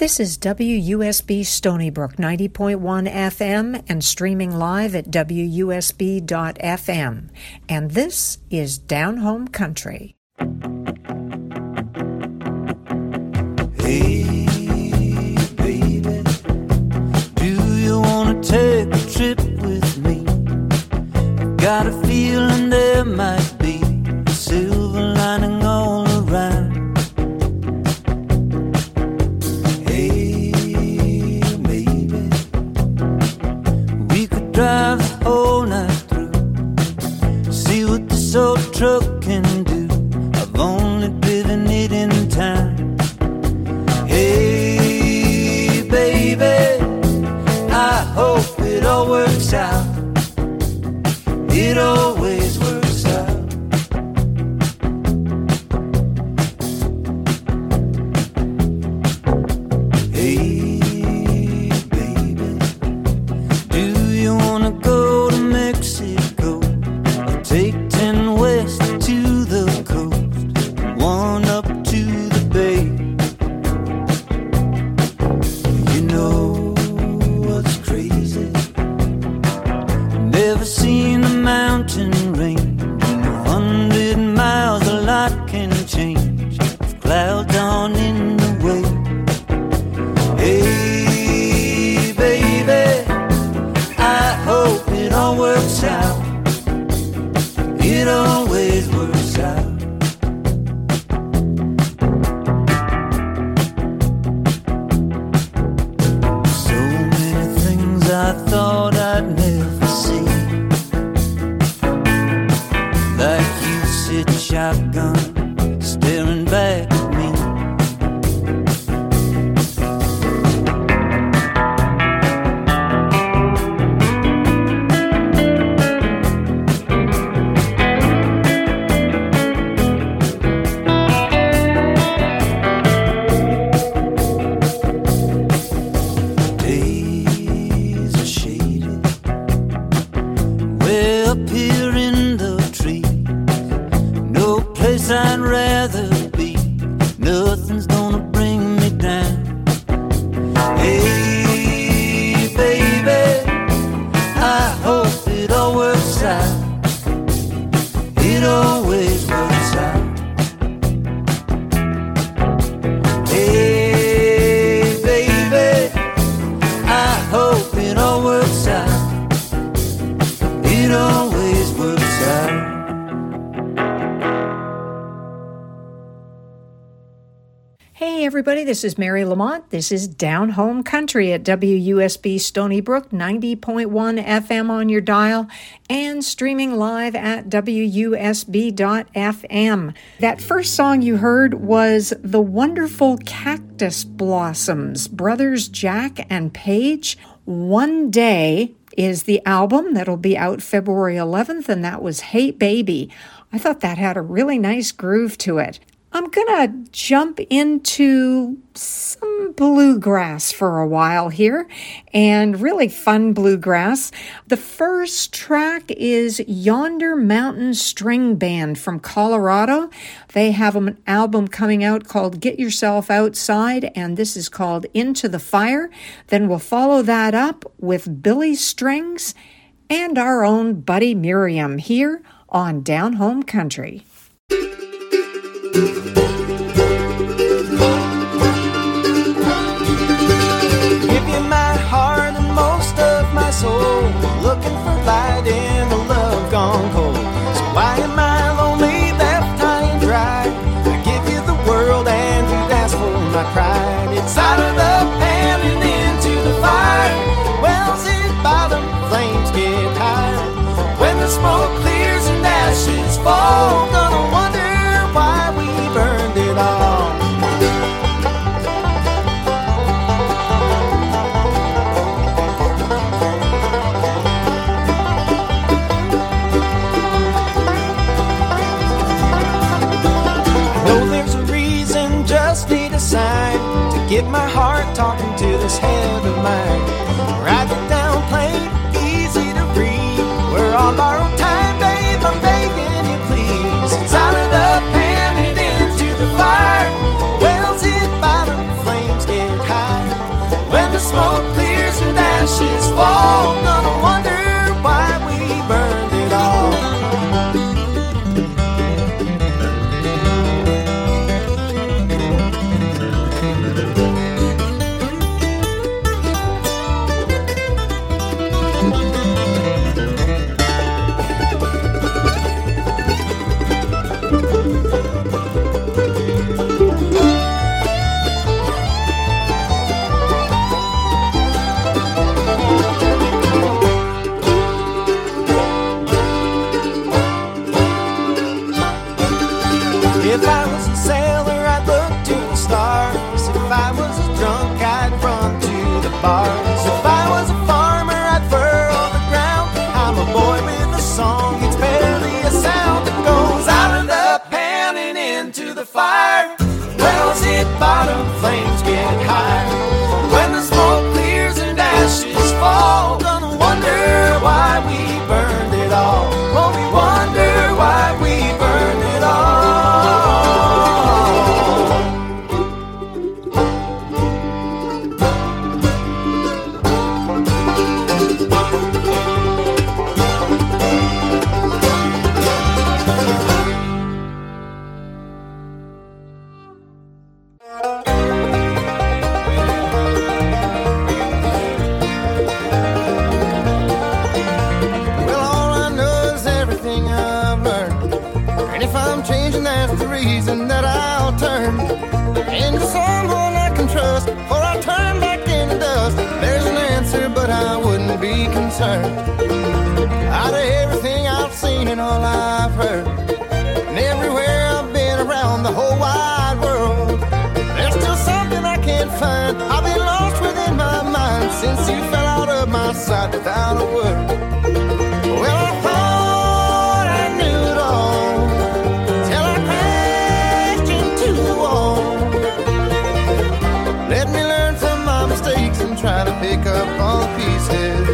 This is WUSB Stony Brook 90.1 FM and streaming live at WUSB.FM. And this is Down Home Country. Hey, baby, do you want to take a trip with me? I've got a feeling there might be a silver lining all around. Drive the whole night through, see what this old truck can do. I've only driven it in time. Hey, baby, I hope it all works out. It always works out. Hey, This is Mary Lamont. This is Down Home Country at WUSB Stony Brook, 90.1 FM on your dial, and streaming live at WUSB.FM. That first song you heard was The Wonderful Cactus Blossoms, brothers Jack and Paige. One Day is the album that'll be out February 11th, and that was Hey Baby. I thought that had a really nice groove to it. I'm going to jump into some bluegrass for a while here, and really fun bluegrass. The first track is Yonder Mountain String Band from Colorado. They have an album coming out called Get Yourself Outside, and this is called Into the Fire. Then we'll follow that up with Billy Strings and our own Buddy Miriam here on Down Home Country. Give you my heart and most of my soul, looking for light in a love gone cold. So why am I lonely, left high and dry? I give you the world and you'd ask for my pride. It's out of the pan and into the fire. Wells at bottom, flames get high. When the smoke clears and ashes fall, gonna wonder why we burned it all. Just need a sign to get my heart talking to this head of mine. Write it down plain, easy to read. We're on borrowed time, babe, I'm begging you please. It's out of the pan and into the fire. Wells hit bottom, flames get high. drunk, I'd run to the bars. If I was a farmer, I'd furrow the ground. I'm a boy with a song, it's barely a sound that goes. I'll end up panning into the fire. Wells hit bottom, flames get high. When the smoke clears and ashes fall, gonna wonder why we burned it all. Oh, we wonder why we burned it all. That I'll turn into someone I can trust, or I'll turn back into dust. There's an answer, but I wouldn't be concerned. Out of everything I've seen and all I've heard, and everywhere I've been around the whole wide world, there's still something I can't find. I've been lost within my mind since you fell out of my sight without a word. Well, I thought I knew it all, till I crashed into the wall. Let me learn from my mistakes and try to pick up all the pieces.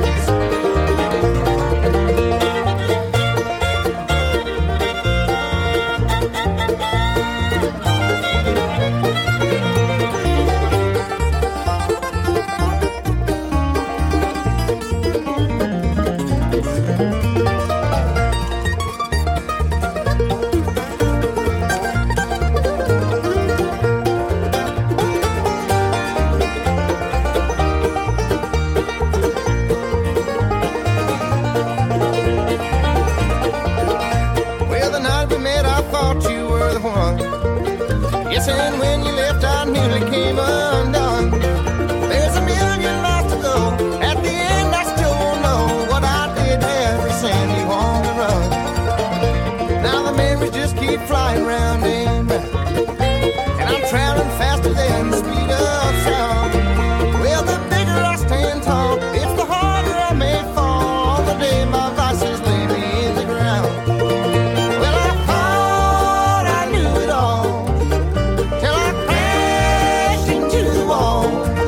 And when you left, I nearly came undone. There's a million miles to go. At the end, I still won't know what I did every send you on the run. Now the memories just keep flying round and round, and I'm traveling faster than the speed of sound. Well, the bigger I stand tall, it's the harder I may fall. All the day my vices lay me in the ground. Well, I thought I knew it all, till I crashed into the wall.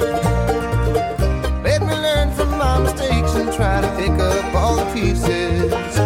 Let me learn from my mistakes and try to pick up all the pieces.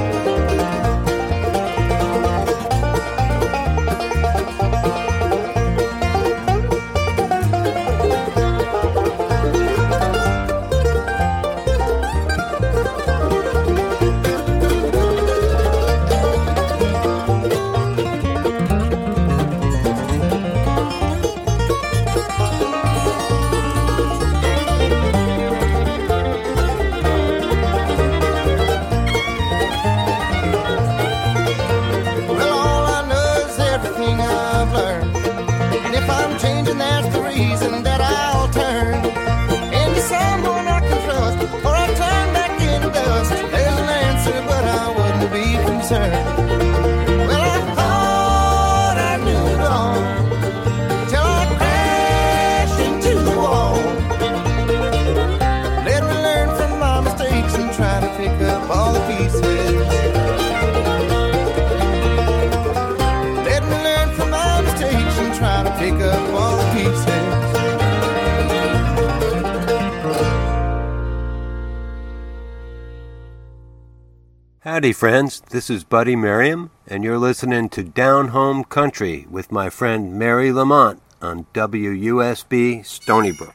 Howdy, friends. This is Buddy Merriam, and you're listening to Down Home Country with my friend Mary Lamont on WUSB Stony Brook.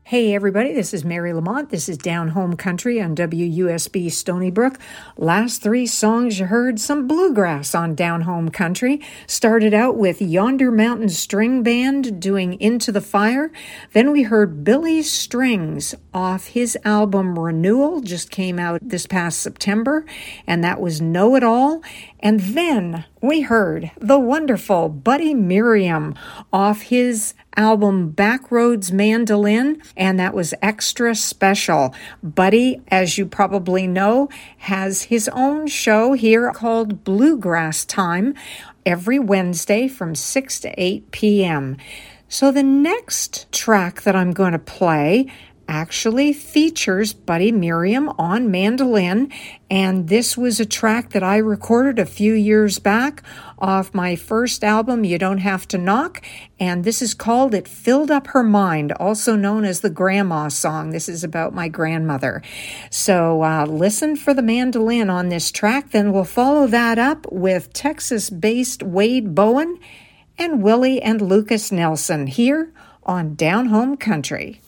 Hey everybody, this is Mary Lamont. This is Down Home Country on WUSB Stony Brook. Last three songs you heard, some bluegrass on Down Home Country. Started out with Yonder Mountain String Band doing Into the Fire. Then we heard Billy Strings off his album Renewal, just came out this past September, and that was Know It All. And then we heard the wonderful Buddy Miriam off his album Backroads Mandolin, and that was Extra Special. Buddy, as you probably know, has his own show here called Bluegrass Time every Wednesday from 6 to 8 p.m. So the next track that I'm going to play actually features Buddy Miriam on mandolin, and this was a track that I recorded a few years back off my first album, You Don't Have to Knock, and this is called It Filled Up Her Mind, also known as the Grandma song. This is about my grandmother. So listen for the mandolin on this track, then we'll follow that up with Texas-based Wade Bowen and Willie and Lucas Nelson here on Down Home Country.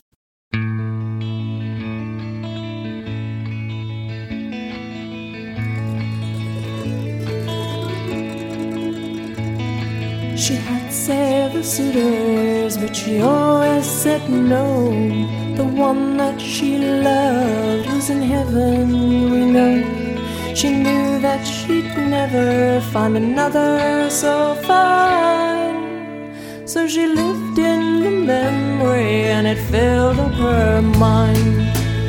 She had several suitors, but she always said no. The one that she loved was in heaven, we know. She knew that she'd never find another so fine. So she lived in the memory, and it filled up her mind.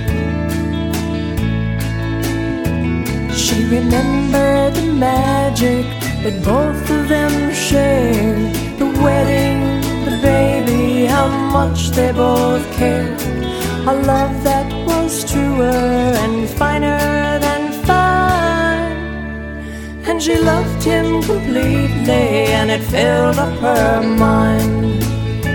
She remembered the magic that both of them shared, the wedding, the baby, how much they both cared. A love that was truer and finer than fine. And she loved him completely, and it filled up her mind.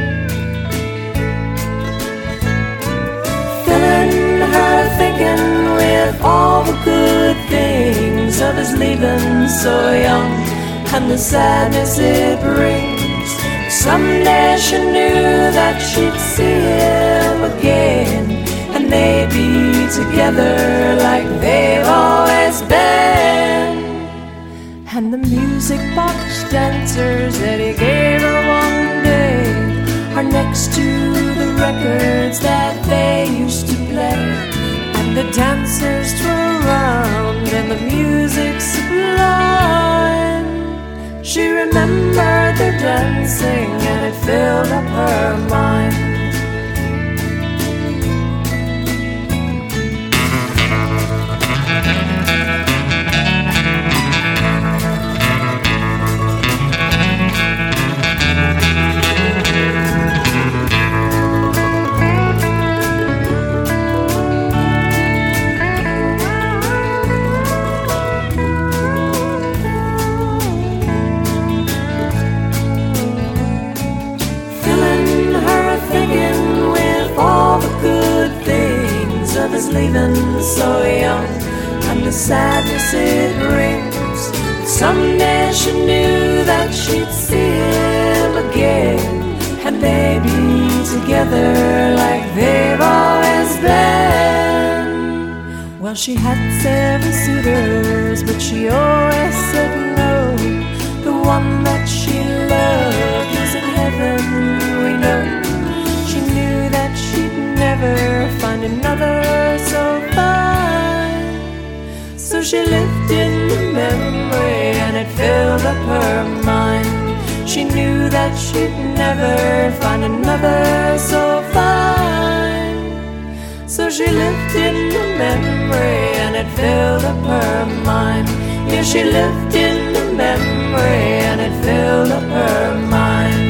Filling her thinking with all the good things of his leaving so young, and the sadness it brings. Someday she knew that she'd see him again, and they'd be together like they've always been. And the music box dancers that he gave her one day are next to the records that they used to play. And the dancers twirl around and the music's sublime. She remembered their dancing, and it filled up her mind. Of his leaving so young, and the sadness it brings. Someday she knew that she'd see him again, and they'd be together like they've always been. Well, she had several suitors, but she always said no. The one that she loved was in heaven, we know. She knew that she'd never find another so fine. So she lived in the memory, and it filled up her mind. She knew that she'd never find another so fine. So she lived in the memory, and it filled up her mind. Yeah, she lived in the memory, and it filled up her mind.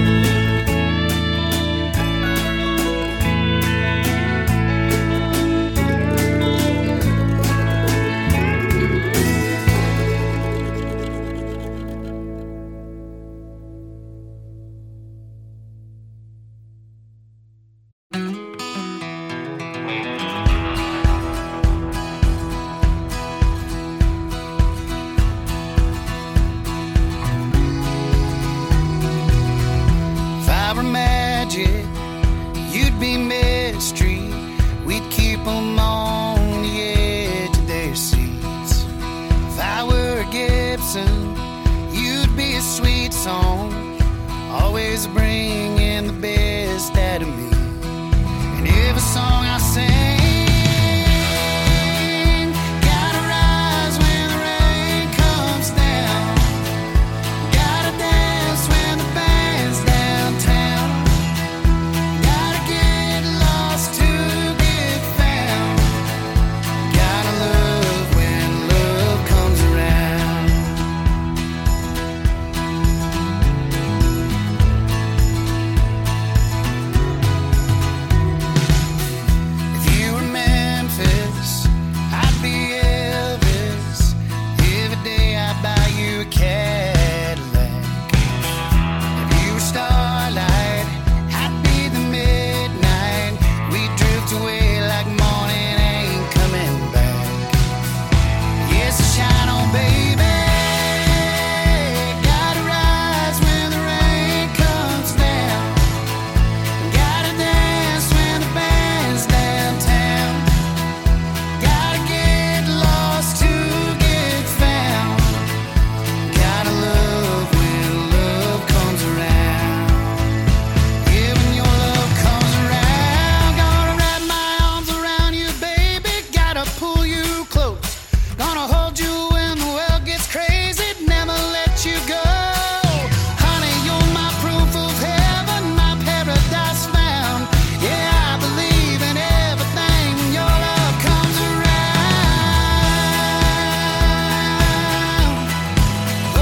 always bringing the best out of me. And every song I sing, gotta rise when the rain comes down, gotta dance when the band's downtown, gotta get lost to get found, gotta love when love comes around. If you were Memphis, I'd be Elvis. Every day I'd buy you a Cadillac. If you were Starlight, I'd be the midnight. We'd drift away like morning ain't coming back. Yes, shine on, baby. Gotta rise when the rain comes down, gotta dance when the band's downtown, gotta get lost to get found, gotta love when love comes around. Yeah, when your love comes around, gonna wrap my arms around you, baby, gotta pull you close, gonna hold you when the world gets crazy, never let you go. Honey, you're my proof of heaven, my paradise found. Yeah, I believe in everything when your love comes around. Oh,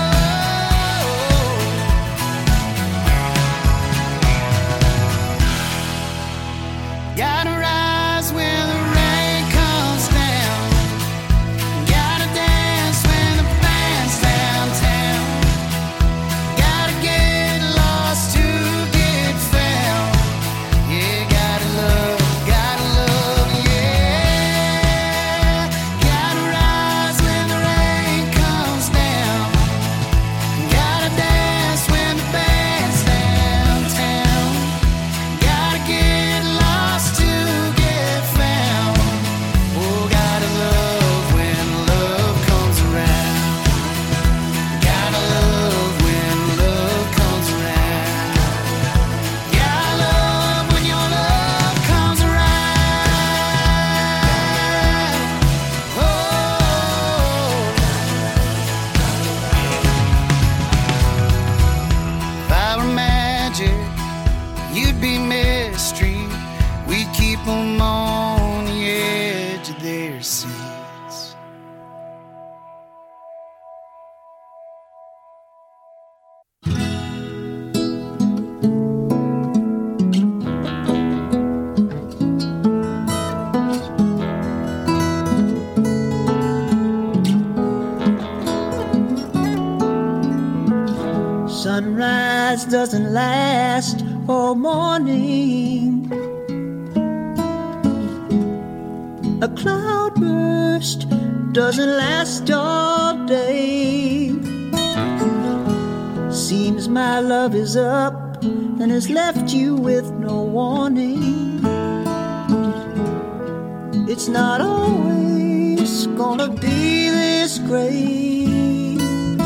gotta rise when the rain comes down, gotta dance when the band's downtown, gotta get lost to get found. Yeah, gotta love, yeah. Gotta rise when the rain comes down, gotta dance when the band's downtown, gotta get lost to get found. Oh, gotta love when love comes around, gotta love when love comes around, gotta love when your love comes around. Oh, if I were magic, you'd be mystery. We'd keep 'em on the edge of their seats. Sunrise doesn't last all morning. A cloudburst doesn't last all day. Seems my love is up and has left you with no warning. It's not always gonna be this great.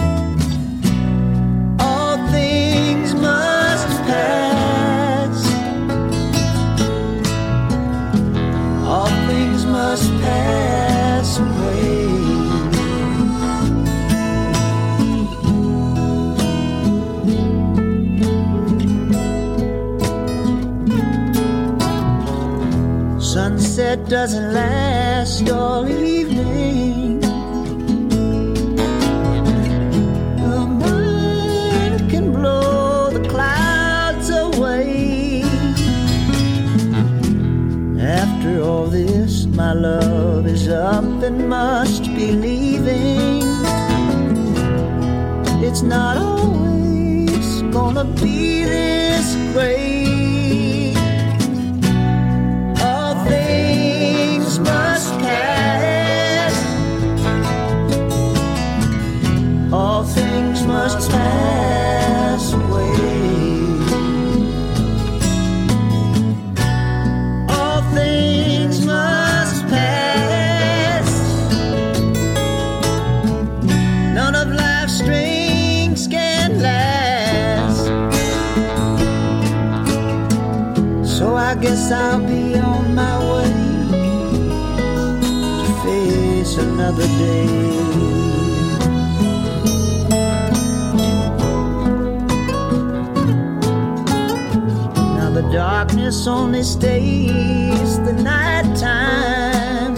All things must pass. All things must pass away. Sunset doesn't last all evening. The mind can blow the clouds away. After all this, my love is up and must be leaving. It's not always gonna be this great. All things must pass. All things must pass away. All things must pass. None of life's strings can last. I guess I'll be on my way to face another day. Now the darkness only stays the night time.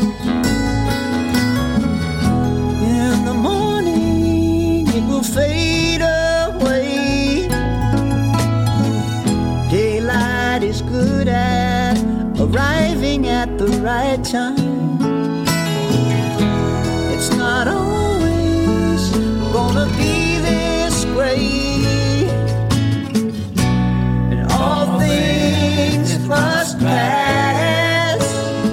In the morning it will fade away. Daylight is good at arriving at the right time. It's not always gonna be this great, and all things must pass.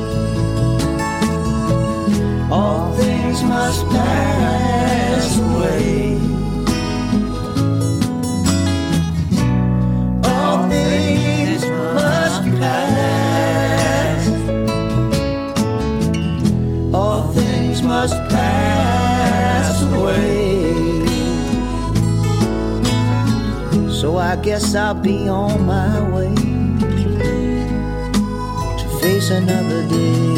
All things must pass away. All things must pass. All things must pass away. So I guess I'll be on my way to face another day.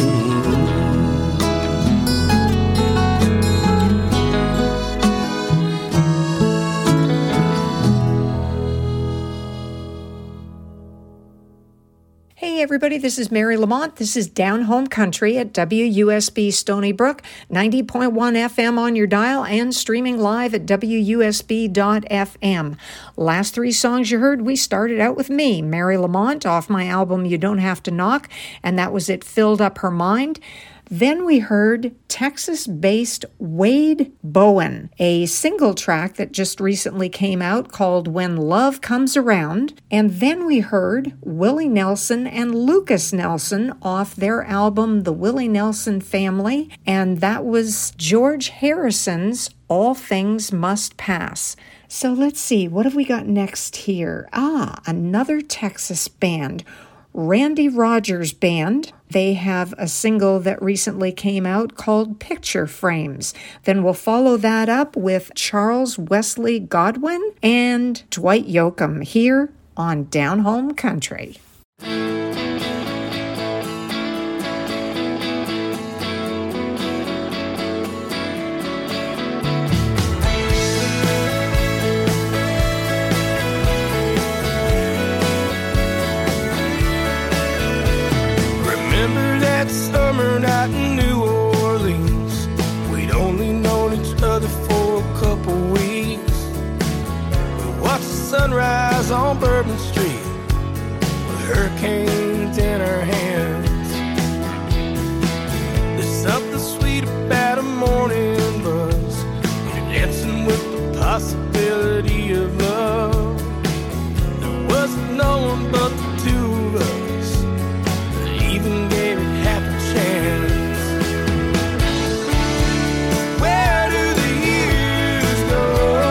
Hey everybody, this is Mary Lamont. This is Down Home Country at WUSB Stony Brook, 90.1 FM on your dial and streaming live at WUSB.FM. Last three songs you heard, we started out with me, Mary Lamont, off my album You Don't Have to Knock, and that was It Filled Up Her Mind. Then we heard Texas-based Wade Bowen, a single track that just recently came out called When Love Comes Around. And then we heard Willie Nelson and Lucas Nelson off their album The Willie Nelson Family, and that was George Harrison's All Things Must Pass. So let's see, what have we got next here? Another Texas band, Randy Rogers Band. They have a single that recently came out called Picture Frames. Then we'll follow that up with Charles Wesley Godwin and Dwight Yoakam here on Down Home Country. Summer night in New Orleans, we'd only known each other for a couple weeks. We watched the sunrise on Bourbon Street with hurricanes in our hands. There's something sweet about a morning buzz when you're dancing with the possibility of love. There wasn't no one but the two of us that even gave it half a chance. Where do the years go?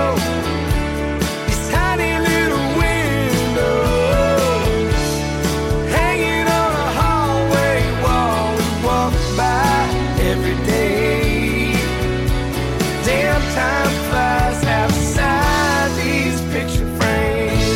These tiny little windows hanging on a hallway wall we walk by every day. Damn, time flies outside these picture frames.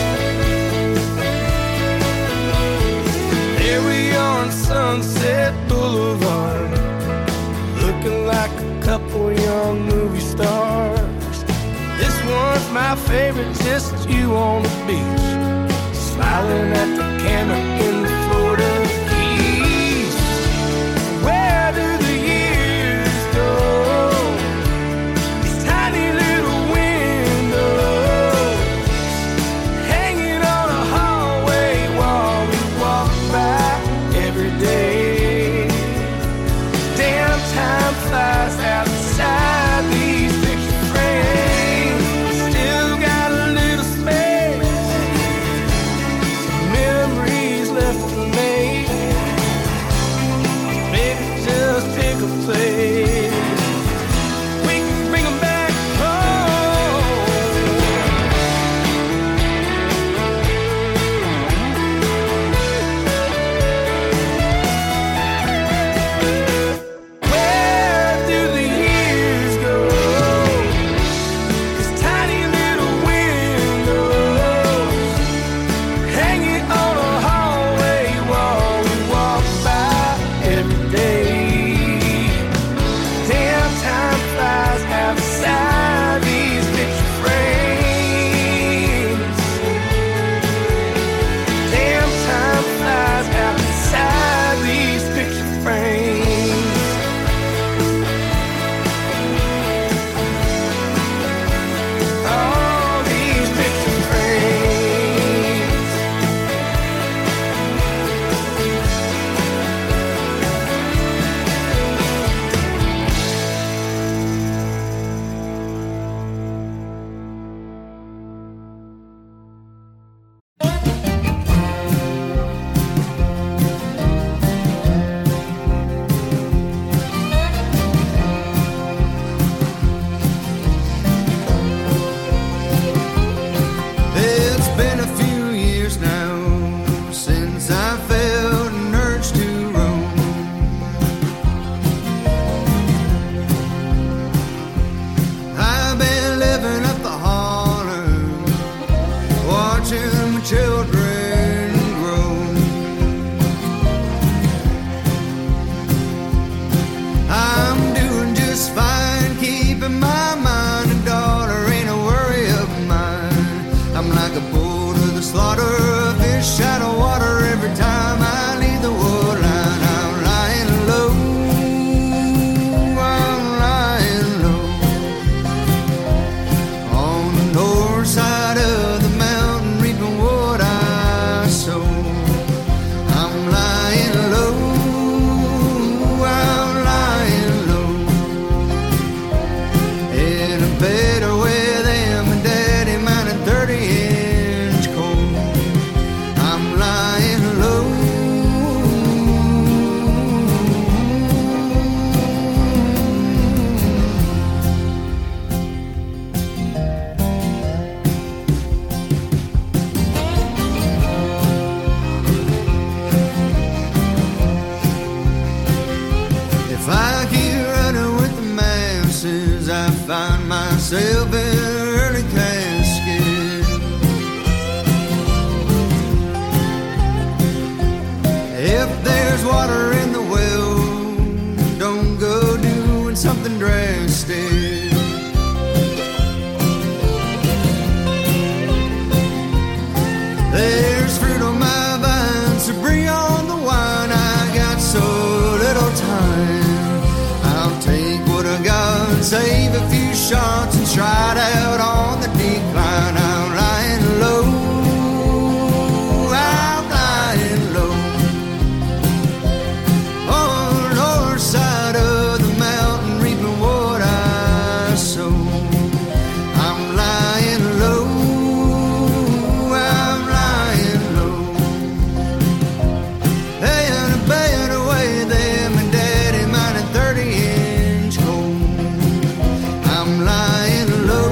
There we are on Sunset Boulevard, looking like a couple young movie stars. This one's my favorite, just you on the beach, smiling at the camera in the Florida Keys. Where do the years go? These tiny little windows hanging on a hallway wall we walk by every day. Damn, time flies outside these picture frames. Still got a little space, some memories left find myself in an early casket. If there's water in the well, don't go doing something drastic. There's fruit on my vine, so bring on the wine. I got so little time. I'll take what I got and save a few shots and stride out on the decline. I'm lying low, I'm lying low on the north side of the mountain, reaping what I sow. I'm lying low, I'm lying low. Hey, and I bet away there, my daddy mining 30-inch gold. I'm lying low.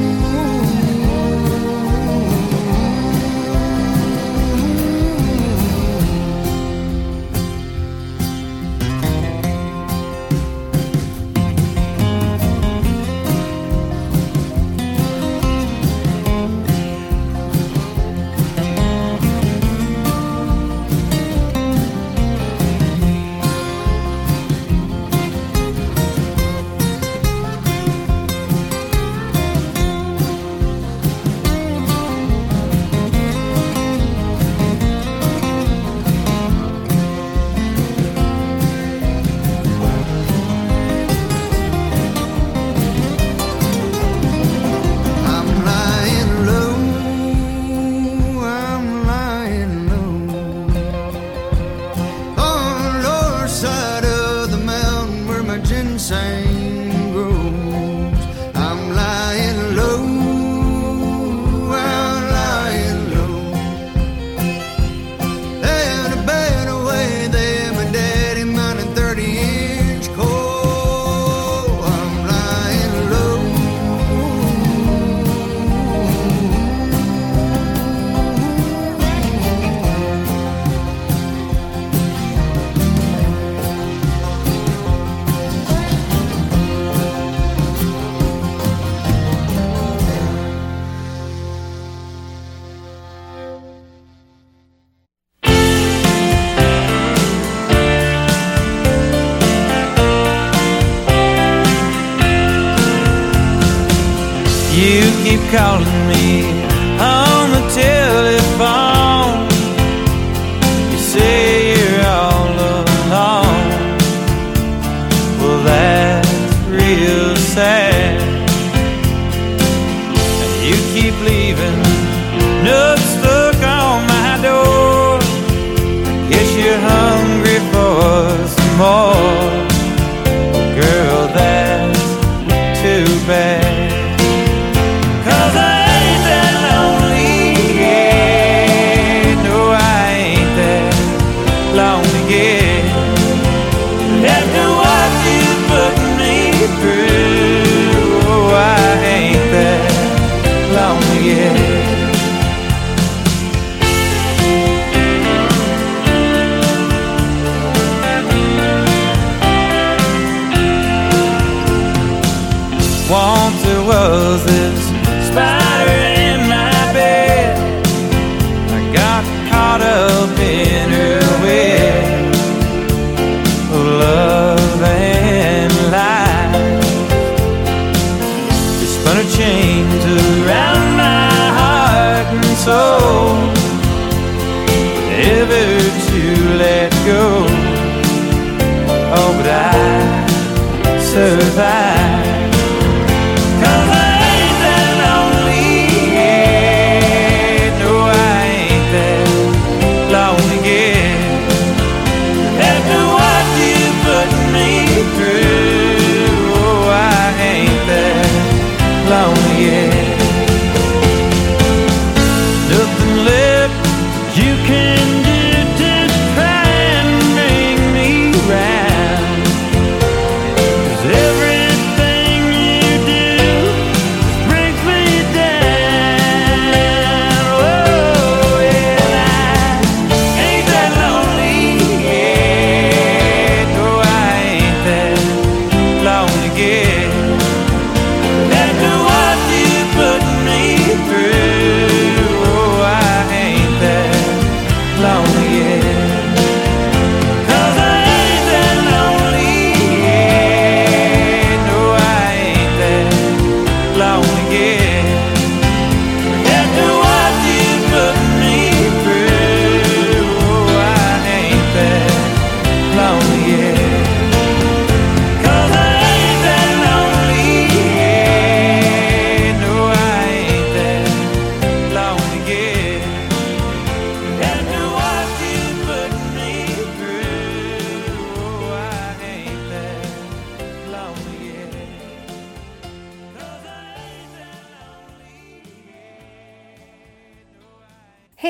I'm lying low, I'm lying low on the north side of the mountain where my ginseng grows. I'm lying low, I'm lying low. And a bed away there, my daddy mining 30-inch coal. I'm lying low. You keep calling me on the telephone. You say you're all alone. Well, that's real sad. And you keep leaving notes stuck on my door. Guess you're hungry for some more. Girl, that's too bad. 'Cause I ain't that lonely, yeah. No, I ain't that lonely, yeah. After what you put me through, oh, I ain't that lonely, yeah. Once there was this spider in my bed. I got caught up in her web of love and life. She spun her chains around my heart and soul, never to let go. Oh, but I survived. 'Cause I ain't that lonely, yeah. No, I ain't that lonely, yeah. After what you put me through, oh, I ain't that lonely, yeah. Nothing left you can do to try and bring me round. 'Cause every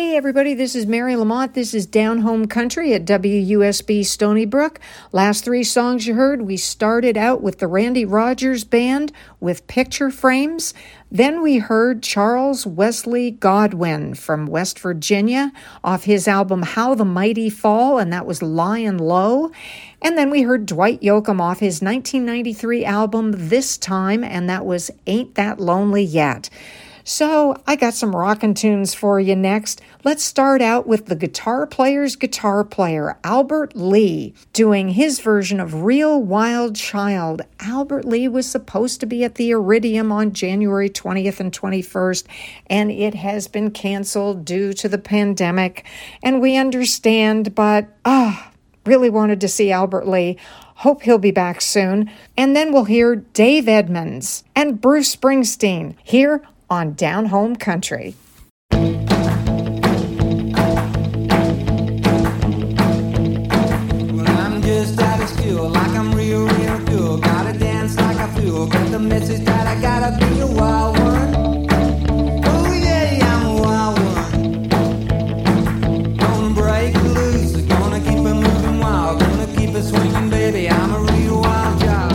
Hey everybody, this is Mary Lamont. This is Down Home Country at WUSB Stony Brook. Last three songs you heard, we started out with the Randy Rogers Band with Picture Frames. Then we heard Charles Wesley Godwin from West Virginia off his album How the Mighty Fall, and that was Lying Low. And then we heard Dwight Yoakam off his 1993 album This Time, and that was Ain't That Lonely Yet. So I got some rockin' tunes for you next. Let's start out with the guitar player's guitar player, Albert Lee, doing his version of Real Wild Child. Albert Lee was supposed to be at the Iridium on January 20th and 21st, and it has been canceled due to the pandemic. And we understand, but really wanted to see Albert Lee. Hope he'll be back soon. And then we'll hear Dave Edmunds and Bruce Springsteen here on Down Home Country. Well, I'm just out of school, like I'm real cool. Gotta dance like I feel. Got the message that I gotta be a wild one. Oh yeah, I'm a wild one. Gonna break loose, gonna keep it moving wild, gonna keep it swinging, baby. I'm a real wild child.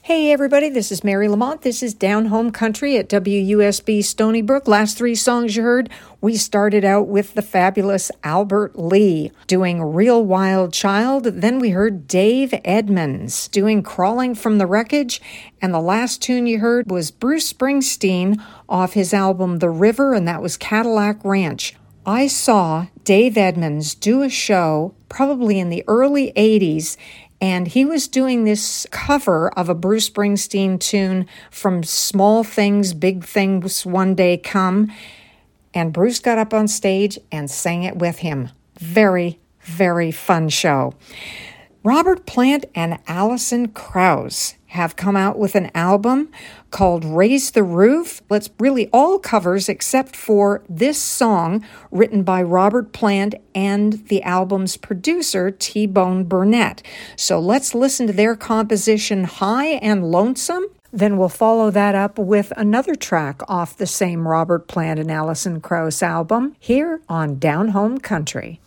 Hey everybody, this is Mary Lamont. This is Down Home Country at WUSB Stony Brook. Last three songs you heard, we started out with the fabulous Albert Lee doing Real Wild Child. Then we heard Dave Edmunds doing Crawling from the Wreckage. And the last tune you heard was Bruce Springsteen off his album The River, and that was Cadillac Ranch. I saw Dave Edmunds do a show probably in the early 80s, and he was doing this cover of a Bruce Springsteen tune from Small Things, Big Things One Day Come. And Bruce got up on stage and sang it with him. Very, very fun show. Robert Plant and Alison Krauss have come out with an album called Raise the Roof. It's really all covers except for this song written by Robert Plant and the album's producer, T-Bone Burnett. So let's listen to their composition, High and Lonesome. Then we'll follow that up with another track off the same Robert Plant and Alison Krauss album here on Down Home Country.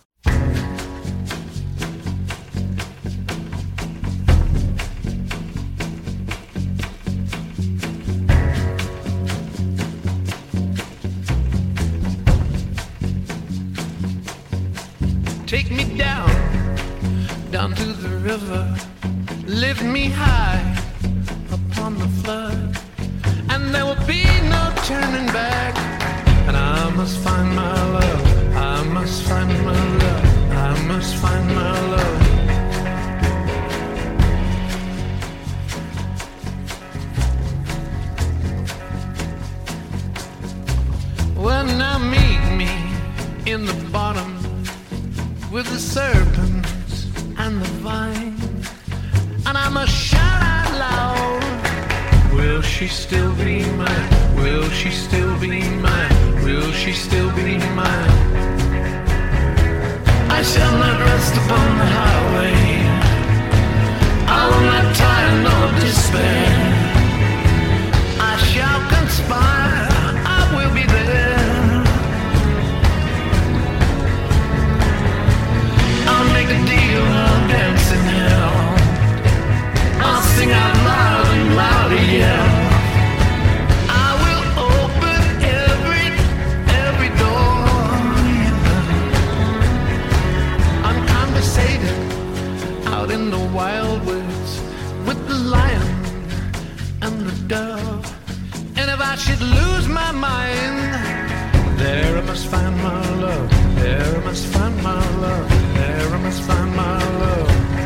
Take me down to the river, lift me high upon the flood, and there will be no turning back. And I must find my love, I must find my love, I must find my love. Well, now meet me in the bottom with the serpents and the vine, and I must shout out loud, will she still be mine? Will she still be mine? Will she still be mine? I shall not rest upon the highway, I will not tire nor despair. I shall conspire, I will be there. I'll make a deal, I'll dance in hell, I'll sing out loud and louder, yeah. I will open every door, yeah. I'm conversating out in the wild woods with the lion and the dove. And if I should lose my mind, there I must find my love, there I must find my love, there I must find my love.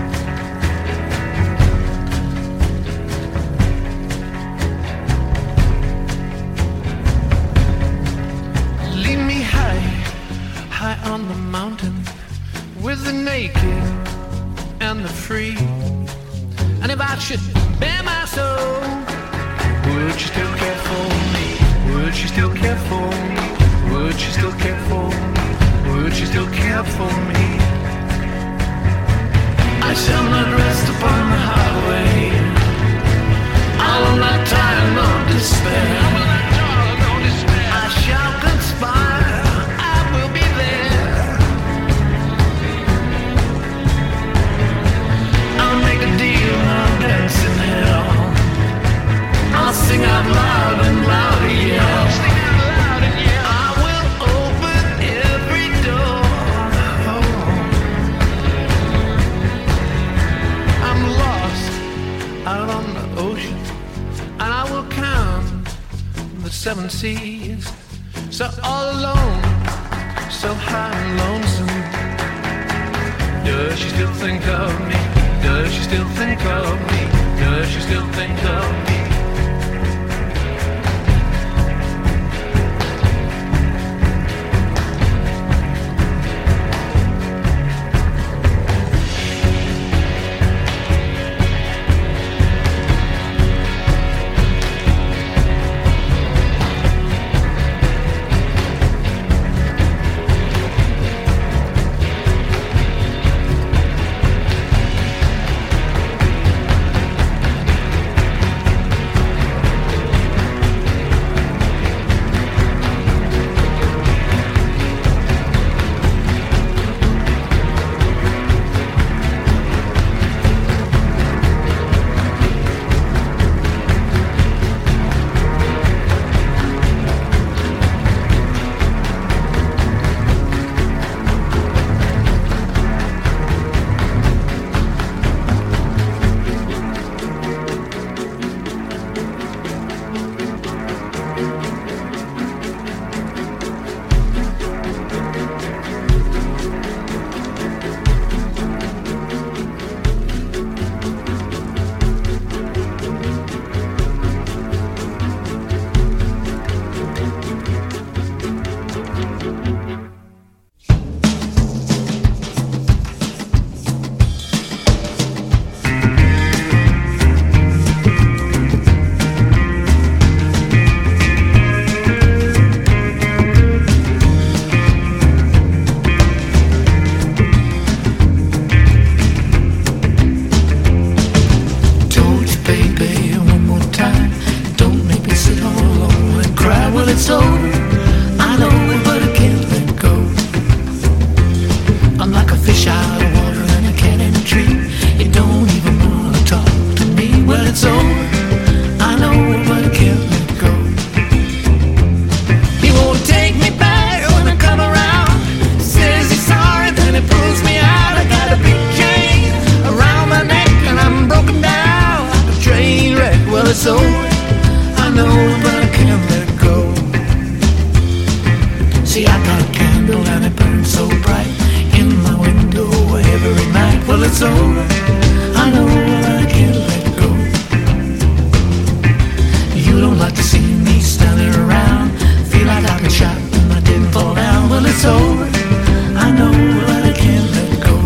Lead me high on the mountain with the naked and the free. And if I should bare my soul, would you still care for me? Would you still care for me? Would you still care for me? Would you still care for me? I shall not rest upon the highway, I will not tire nor despair. I shall conspire, I will be there. I'll make a deal, I'll dance in hell, I'll sing out loud and louder, yeah. I will open every door. I'm lost out on the ocean, and I will count the 7 seas. So all alone, so high and lonesome. Does she still think of me? Does she still think of me? Does she still think of me? well it's over. I know I can't let go. You don't like to see me standing around, feel like I've been shot and I didn't fall down. Well it's over, I know I can't let go.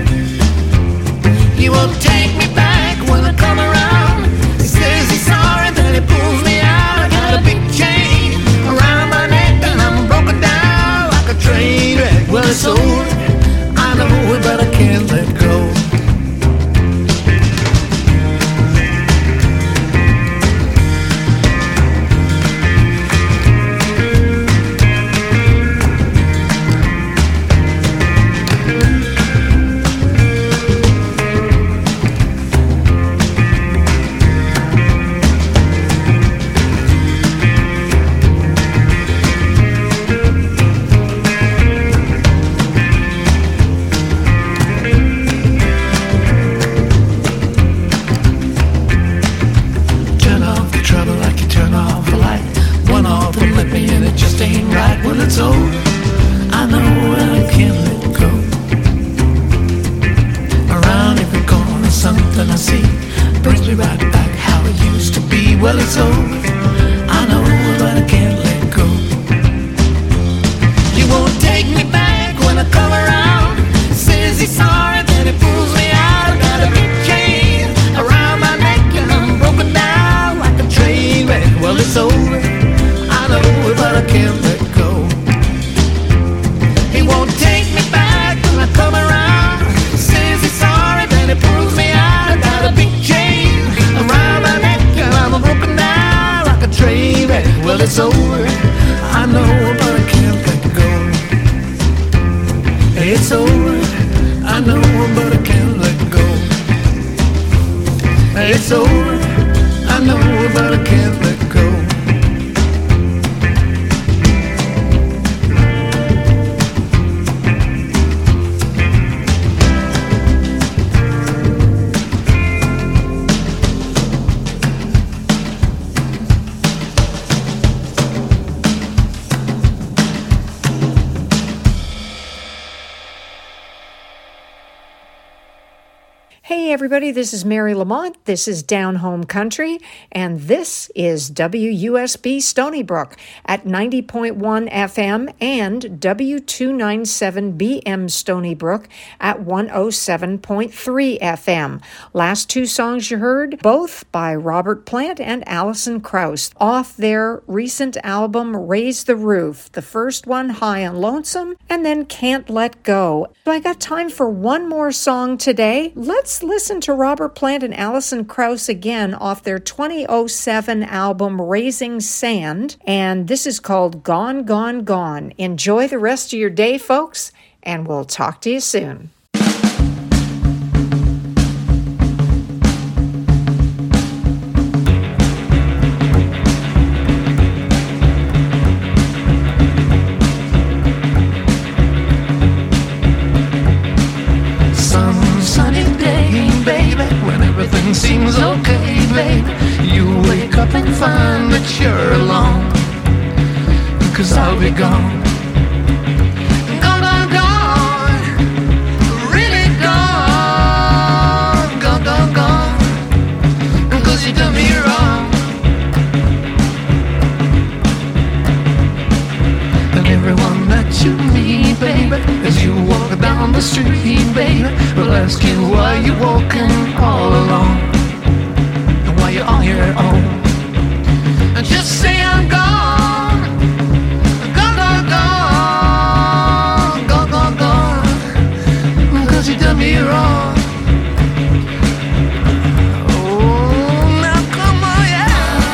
He won't take me back when I come around. He says he's sorry, then he pulls me out. I got a big chain around my neck and I'm broken down like a train wreck. Well it's over, I know it, but I can't let go. It's over, I know I can't let go. Around every corner something I see brings me right back how it used to be. Well it's over, I know but I can't let go. He won't take me back when I come around. Says he's sorry, then he pulls me out. I got a big chain around my neck and I'm broken down like a train wreck. Well it's over, I know but I can't let go. He won't take me back when I come around. Says he's sorry, then he pulls me out. I got a big chain around my neck and I'm broken down like a train wreck. Well it's over, I know but I can't let go. It's over, I know but I can't let go. It's over, I know but I can't let go. Hey everybody, this is Mary Lamont. This is Down Home Country, and this is WUSB Stony Brook at 90.1 FM and W297BM Stony Brook at 107.3 FM. Last two songs you heard, both by Robert Plant and Alison Krauss, off their recent album Raise the Roof. The first one, High and Lonesome, and then Can't Let Go. So I got time for one more song today. Let's listen to Robert Plant and Alison Krauss again off their 2007 album Raising Sand, and this is called Gone, Gone, Gone. Enjoy the rest of your day, folks, and we'll talk to you soon. Everything seems okay, babe. You wake up and find that you're alone, 'cause I'll be gone. Gone, gone, gone. Really gone. Gone, gone, gone. 'Cause you done me wrong. And everyone that you meet, baby, as you walk down the street, baby, will ask you why you're walking all alone and why you're on your own. And just say I'm gone, gone, gone, gone, gone, gone, gone, 'cause you done me wrong. Oh, now come on, yeah.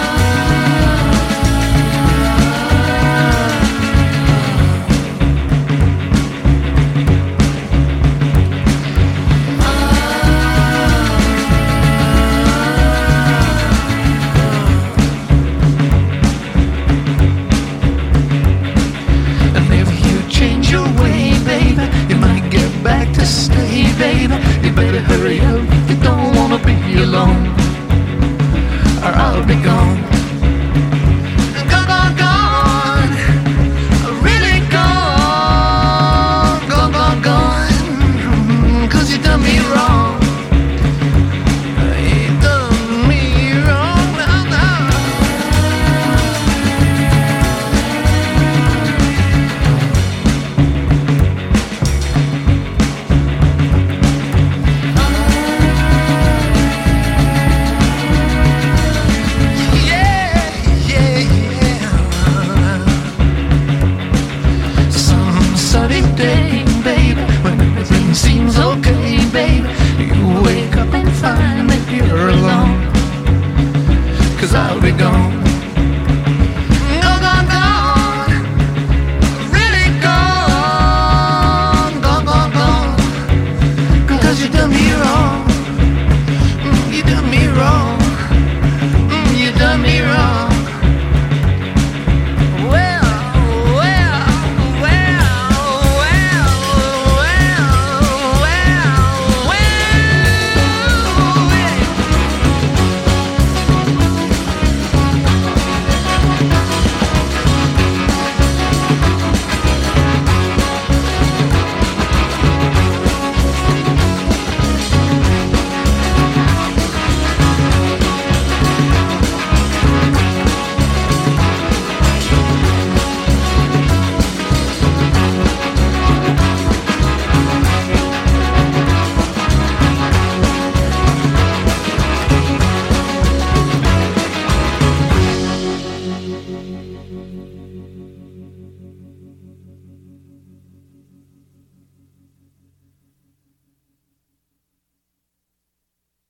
Stay, baby, you better hurry up. You don't wanna be alone, or I'll be gone. Gone, gone, gone. Really gone. Gone, gone, gone. 'Cause you done me wrong. wake up and find that you're alone. 'Cause I'll be gone.